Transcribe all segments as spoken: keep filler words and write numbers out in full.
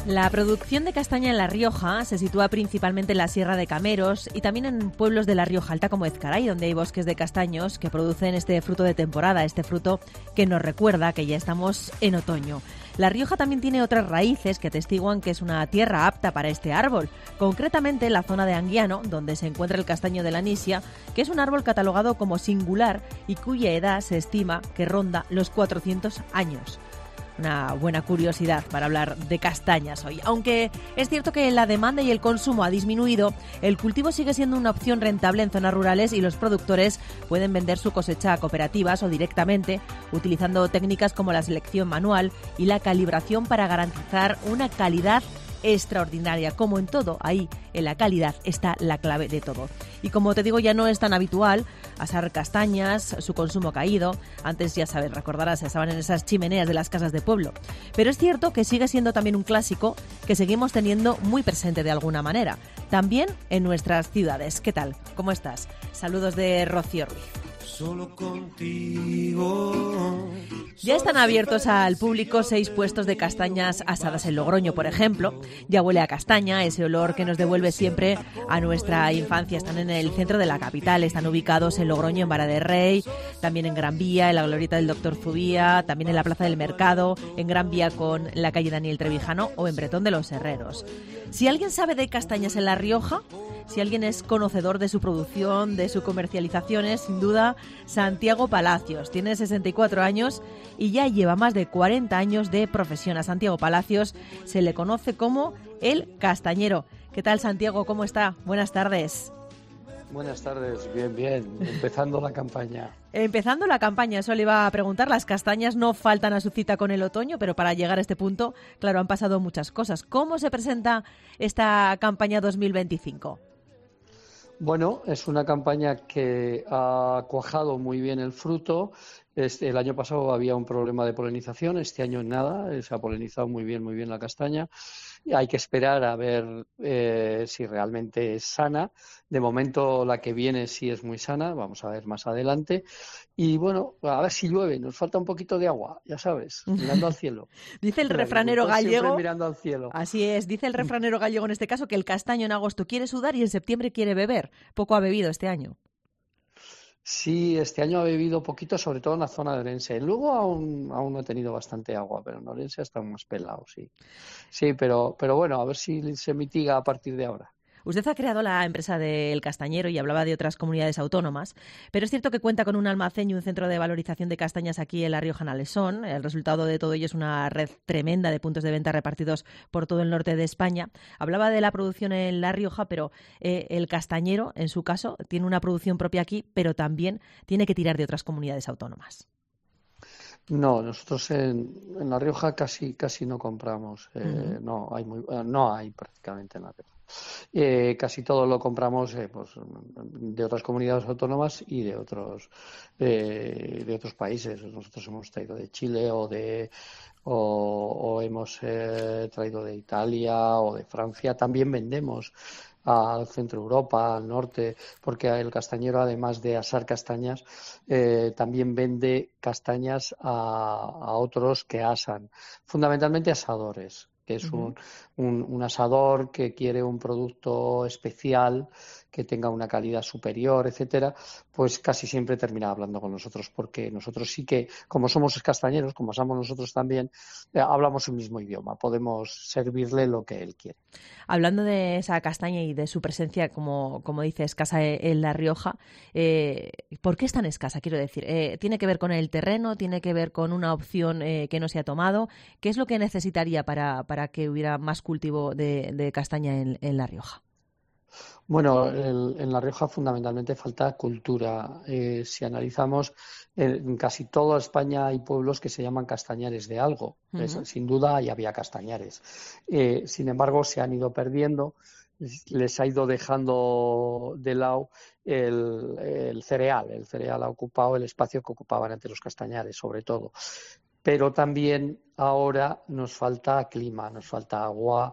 La producción de castaña en La Rioja se sitúa principalmente en la Sierra de Cameros y también en pueblos de La Rioja Alta como Ezcaray, donde hay bosques de castaños que producen este fruto de temporada, este fruto que nos recuerda que ya estamos en otoño. La Rioja también tiene otras raíces que atestiguan que es una tierra apta para este árbol, concretamente la zona de Anguiano, donde se encuentra el castaño de la Nisia, que es un árbol catalogado como singular y cuya edad se estima que ronda los cuatrocientos años. Una buena curiosidad para hablar de castañas hoy. Aunque es cierto que la demanda y el consumo ha disminuido, el cultivo sigue siendo una opción rentable en zonas rurales y los productores pueden vender su cosecha a cooperativas o directamente, utilizando técnicas como la selección manual y la calibración para garantizar una calidad extraordinaria. Como en todo, ahí en la calidad está la clave de todo. Y como te digo, ya no es tan habitual asar castañas, su consumo ha caído. Antes, ya sabes, recordarás, estaban en esas chimeneas de las casas de pueblo. Pero es cierto que sigue siendo también un clásico que seguimos teniendo muy presente de alguna manera. También en nuestras ciudades. ¿Qué tal? ¿Cómo estás? Saludos de Rocío Ruiz. Solo contigo. Ya están abiertos al público seis puestos de castañas asadas en Logroño, por ejemplo. Ya huele a castaña, ese olor que nos devuelve siempre a nuestra infancia. Están en el centro de la capital, están ubicados en Logroño, en Vara de Rey, también en Gran Vía, en la glorieta del Doctor Zubía, también en la Plaza del Mercado, en Gran Vía con la calle Daniel Trevijano o en Bretón de los Herreros. Si alguien sabe de castañas en La Rioja, si alguien es conocedor de su producción, de su comercialización, es sin duda Santiago Palacios. Tiene sesenta y cuatro años y ya lleva más de cuarenta años de profesión. A Santiago Palacios se le conoce como el castañero. ¿Qué tal, Santiago? ¿Cómo está? Buenas tardes. Buenas tardes, bien, bien. Empezando la campaña. Empezando la campaña, eso le iba a preguntar. Las castañas no faltan a su cita con el otoño, pero para llegar a este punto, claro, han pasado muchas cosas. ¿Cómo se presenta esta campaña dos mil veinticinco? Bueno, es una campaña que ha cuajado muy bien el fruto. Este, el año pasado había un problema de polinización, este año nada, se ha polinizado muy bien, muy bien la castaña. Y hay que esperar a ver eh, si realmente es sana. De momento la que viene sí es muy sana, vamos a ver más adelante. Y bueno, a ver si llueve, nos falta un poquito de agua, ya sabes, mirando al cielo. Dice el refranero gallego. Siempre mirando al cielo. Así es, dice el refranero gallego en este caso que el castaño en agosto quiere sudar y en septiembre quiere beber. Poco ha bebido este año. Sí, este año ha bebido poquito, sobre todo en la zona de Orense. Luego aún, aún no he tenido bastante agua, pero en Orense está más pelado, sí. Sí, pero, pero bueno, a ver si se mitiga a partir de ahora. Usted ha creado la empresa del Castañero y hablaba de otras comunidades autónomas, pero es cierto que cuenta con un almacén y un centro de valorización de castañas aquí en La Rioja, en Alesón. El resultado de todo ello es una red tremenda de puntos de venta repartidos por todo el norte de España. Hablaba de la producción en La Rioja, pero eh, el Castañero, en su caso, tiene una producción propia aquí, pero también tiene que tirar de otras comunidades autónomas. No, nosotros en, en La Rioja casi casi no compramos, eh, uh-huh. no hay muy, no hay prácticamente en La Rioja. Eh, casi todo lo compramos eh, pues, de otras comunidades autónomas y de otros eh, de otros países. Nosotros hemos traído de Chile o de o, o hemos eh, traído de Italia o de Francia. También vendemos al centro de Europa, al norte, porque el castañero, además de asar castañas, eh, también vende castañas a, a otros que asan, fundamentalmente asadores, que es un, un, un asador que quiere un producto especial, que tenga una calidad superior, etcétera, pues casi siempre termina hablando con nosotros, porque nosotros sí que, como somos castañeros, como somos nosotros también, eh, hablamos el mismo idioma, podemos servirle lo que él quiere. Hablando de esa castaña y de su presencia, como, como dice, escasa en La Rioja, eh, ¿por qué es tan escasa? Quiero decir, eh, ¿tiene que ver con el terreno? ¿Tiene que ver con una opción eh, que no se ha tomado? ¿Qué es lo que necesitaría para, para que hubiera más cultivo de, de castaña en, en La Rioja? Bueno, el, en La Rioja fundamentalmente falta cultura. Eh, si analizamos, en casi toda España hay pueblos que se llaman castañares de algo. Uh-huh. Es, sin duda, y había castañares. Eh, sin embargo, se han ido perdiendo, les ha ido dejando de lado el, el cereal. El cereal ha ocupado el espacio que ocupaban antes los castañares, sobre todo. Pero también ahora nos falta clima, nos falta agua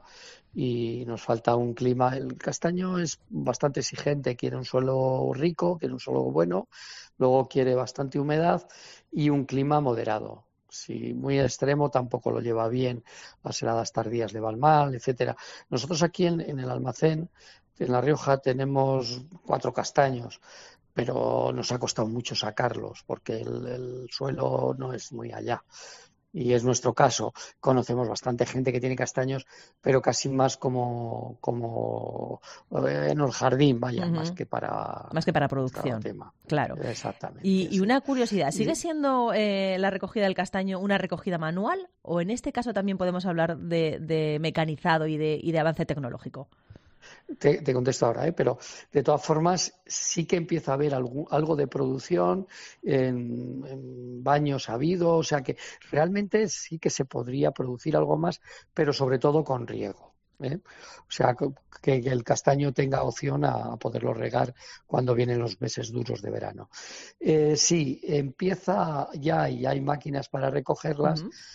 y nos falta un clima. El castaño es bastante exigente, quiere un suelo rico, quiere un suelo bueno, luego quiere bastante humedad y un clima moderado. Si muy extremo tampoco lo lleva bien, las heladas tardías le van mal, etcétera. Nosotros aquí en, en el almacén, en La Rioja, tenemos cuatro castaños, pero nos ha costado mucho sacarlos porque el, el suelo no es muy allá. Y es nuestro caso. Conocemos bastante gente que tiene castaños, pero casi más como, como en el jardín, vaya, Uh-huh. más que para, más que para producción. tema. Claro. Exactamente. Y, y sí. una curiosidad, ¿sigue siendo eh, la recogida del castaño una recogida manual o en este caso también podemos hablar de, de mecanizado y de, y de avance tecnológico? Te, te contesto ahora, ¿eh? Pero de todas formas sí que empieza a haber algo, algo de producción en, en baños ha habido, o sea que realmente sí que se podría producir algo más, pero sobre todo con riego, ¿eh? O sea, que, que el castaño tenga opción a, a poderlo regar cuando vienen los meses duros de verano. Eh, sí, empieza ya y hay máquinas para recogerlas. Uh-huh.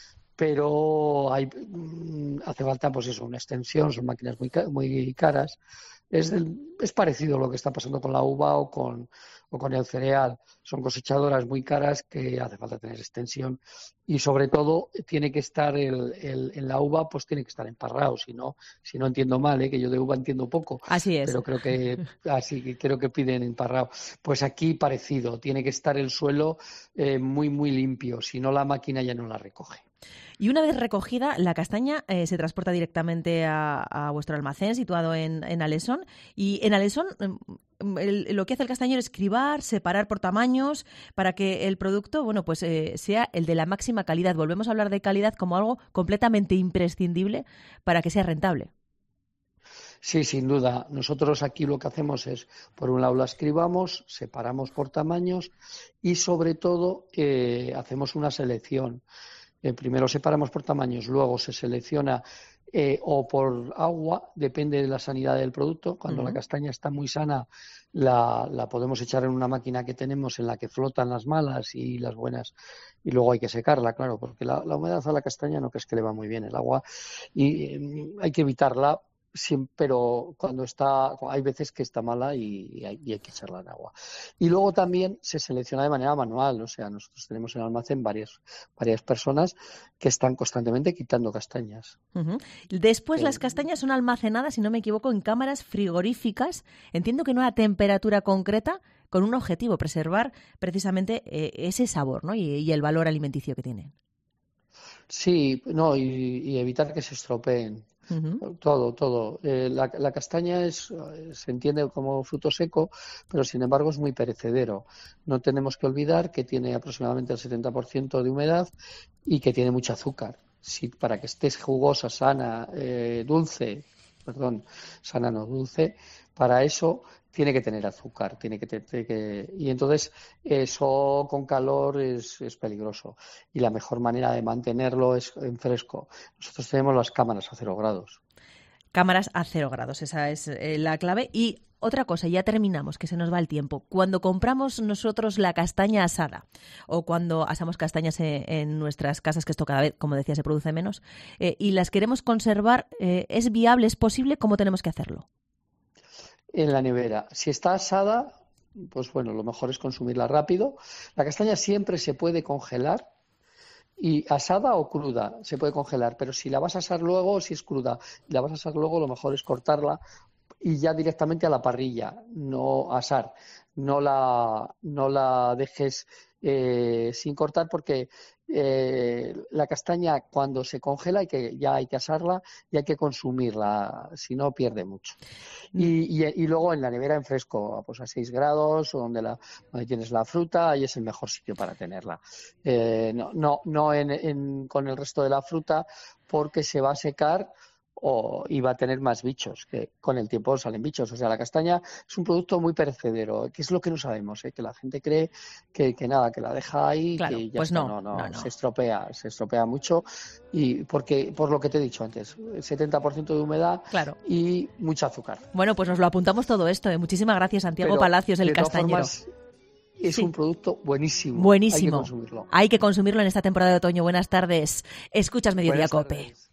Pero hay, hace falta, pues eso, una extensión, son máquinas muy, muy caras. Es, del, es parecido a lo que está pasando con la uva o con, o con el cereal. Son cosechadoras muy caras que hace falta tener extensión y sobre todo tiene que estar el, el, en la uva, pues tiene que estar emparrado. Si no, si no entiendo mal, ¿eh? Que yo de uva entiendo poco, así es. Pero creo que así que creo que piden emparrado. Pues aquí parecido, tiene que estar el suelo eh, muy muy limpio, si no la máquina ya no la recoge. Y una vez recogida, la castaña eh, se transporta directamente a, a vuestro almacén situado en, en Alesón. Y en Alesón el, lo que hace el castañero es cribar, separar por tamaños para que el producto, bueno, pues eh, sea el de la máxima calidad. Volvemos a hablar de calidad como algo completamente imprescindible para que sea rentable. Sí, sin duda. Nosotros aquí lo que hacemos es, por un lado las cribamos, separamos por tamaños y sobre todo eh, hacemos una selección. Eh, primero separamos por tamaños, luego se selecciona eh, o por agua, depende de la sanidad del producto. Cuando uh-huh. la castaña está muy sana, la, la podemos echar en una máquina que tenemos en la que flotan las malas y las buenas, y luego hay que secarla, claro, porque la, la humedad a la castaña no es que le va muy bien el agua y eh, hay que evitarla. Sí, pero cuando está, hay veces que está mala y, y, hay, y hay que echarla en agua. Y luego también se selecciona de manera manual, o sea, nosotros tenemos en el almacén varias, varias personas que están constantemente quitando castañas. Uh-huh. Después eh, las castañas son almacenadas, si no me equivoco, en cámaras frigoríficas, entiendo que no a temperatura concreta, con un objetivo, preservar precisamente eh, ese sabor, ¿no? y, y el valor alimenticio que tienen. Sí, no, y, y evitar que se estropeen. Uh-huh. Todo, todo. Eh, la, la castaña es, se entiende como fruto seco, pero sin embargo es muy perecedero. No tenemos que olvidar que tiene aproximadamente el setenta por ciento de humedad y que tiene mucho azúcar. Si, para que estés jugosa, sana, eh, dulce, perdón, sana no dulce, para eso tiene que tener azúcar, tiene que, tiene que y entonces eso con calor es, es peligroso y la mejor manera de mantenerlo es en fresco. Nosotros tenemos las cámaras a cero grados. Cámaras a cero grados, esa es eh, la clave. Y otra cosa, ya terminamos, que se nos va el tiempo. Cuando compramos nosotros la castaña asada o cuando asamos castañas en, en nuestras casas, que esto cada vez, como decía, se produce menos, eh, y las queremos conservar, eh, ¿es viable, es posible? ¿Cómo tenemos que hacerlo? En la nevera. Si está asada, pues bueno, lo mejor es consumirla rápido. La castaña siempre se puede congelar, y asada o cruda se puede congelar, pero si la vas a asar luego, si es cruda y la vas a asar luego, lo mejor es cortarla y ya directamente a la parrilla, no asar. No la, no la dejes eh, sin cortar porque eh, la castaña cuando se congela hay que, ya hay que asarla y hay que consumirla, si no pierde mucho. Y, y, y luego en la nevera en fresco, pues a seis grados, o donde, la, donde tienes la fruta, ahí es el mejor sitio para tenerla. Eh, no no, no en, en, con el resto de la fruta porque se va a secar o iba a tener más bichos, que con el tiempo salen bichos. O sea, la castaña es un producto muy perecedero, que es lo que no sabemos, ¿eh? Que la gente cree que, que nada, que la deja ahí, claro, que ya pues está. no, No, no, no, no, se estropea, se estropea mucho y porque por lo que te he dicho antes, el setenta por ciento de humedad claro. y mucho azúcar. Bueno, pues nos lo apuntamos todo esto. ¿eh? Muchísimas gracias, Santiago Pero, Palacios, el castañero. Formas, es sí. un producto buenísimo. Buenísimo. Hay que consumirlo. Hay que consumirlo en esta temporada de otoño. Buenas tardes. Escuchas Mediodía Cope.